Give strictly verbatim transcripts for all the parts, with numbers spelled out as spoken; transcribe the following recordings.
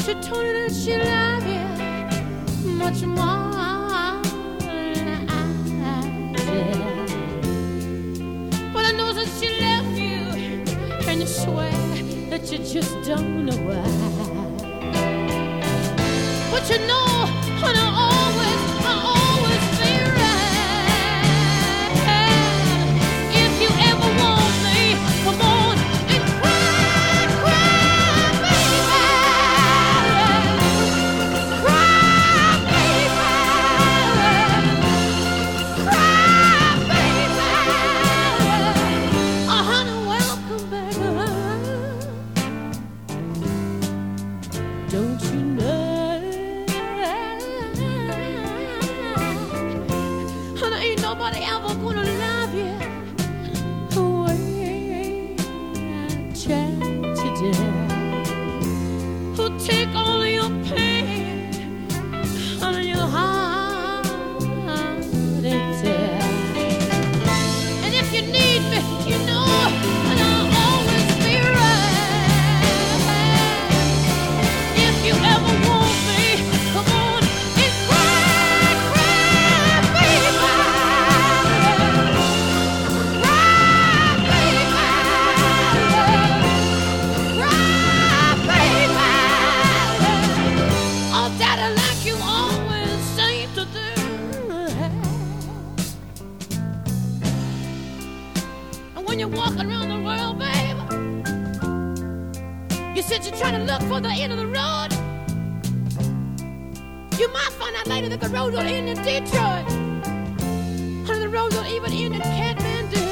She told me that she loved you much more than I did. But I know that she left you, and you swear that you just don't know why. But you know, and I always, I always be right. If you ever want me, come on and cry, cry, baby. Cry, baby. Cry, baby. Oh, honey, welcome back. Don't you know? Nobody ever gonna love you the way I tried today. Who'll take all of your pain out of your heart and tear. And if you need me, you know, and I'll always be right. If you ever want me, come on and cry, cry, baby. You're walking around the world, babe. You said you're trying to look for the end of the road. You might find out later that the road don't end in Detroit, or the road don't even end in Kathmandu.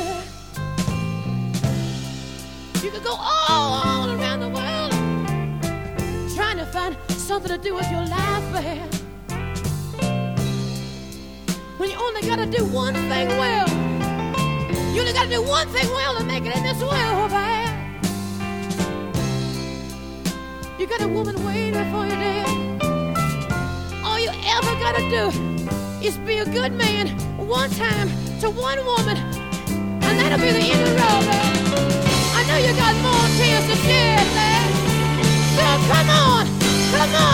You could go all, all around the world trying to find something to do with your life, babe. When you only gotta do one thing well. You only gotta do one thing well to make it in this world, babe. You got a woman waiting for you there. All you ever gotta do is be a good man one time to one woman, and that'll be the end of the road, babe. I know you got more tears to shed, babe. So come on, come on.